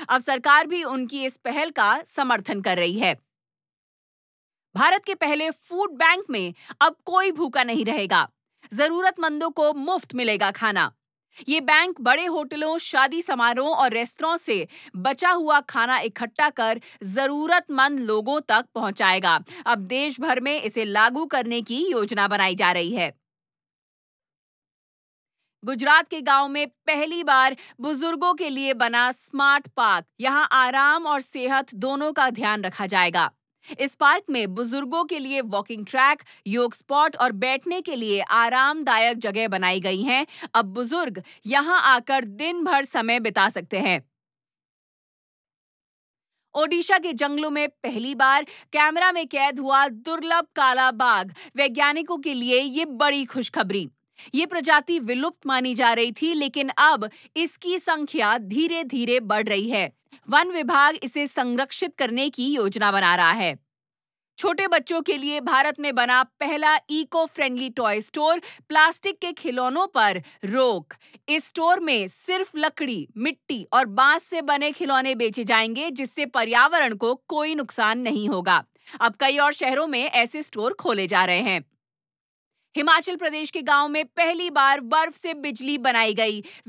अब सरकार भी उनकी इस पहल का समर्थन कर रही है। भारत के पहले फूड बैंक में अब कोई भूखा नहीं रहेगा। जरूरतमंदों को मुफ्त मिलेगा खाना। ये बैंक बड़े होटलों, शादी समारोह और रेस्तरां से बचा हुआ खाना इकट्ठा कर जरूरतमंद लोगों तक पहुंचाएगा। अब देश भर में इसे लागू करने की योजना बनाई जा रही है। गुजरात के गांव में पहली बार बुजुर्गों के लिए बना स्मार्ट पार्क। यहां आराम और सेहत दोनों का ध्यान रखा जाएगा। इस पार्क में बुजुर्गों के लिए वॉकिंग ट्रैक, योग स्पॉट और बैठने के लिए आरामदायक जगह बनाई गई हैं। अब बुजुर्ग यहां आकर दिन भर समय बिता सकते हैं। ओडिशा के जंगलों में पहली बार कैमरा में कैद हुआ दुर्लभ काला बाघ। वैज्ञानिकों के लिए ये बड़ी खुशखबरी। ये प्रजाति विलुप्त मानी जा रही थी, लेकिन अब इसकी संख्या धीरे धीरे बढ़ रही है। वन विभाग इसे संरक्षित करने की योजना बना रहा है। छोटे बच्चों के लिए भारत में बना पहला eco friendly toy store. Plastic के खिलौनों पर रोक। इस स्टोर में सिर्फ लकड़ी, मिट्टी और बांस से बने खिलौने बेचे जाएंगे, जिससे पर्यावरण को कोई नुकसान नहीं होगा। अब कई और शहरों में ऐसे स्टोर खोले जा रहे हैं। हिमाचल प्रदेश के गांव में पहली बार बर्फ से बिजली बनाई गई।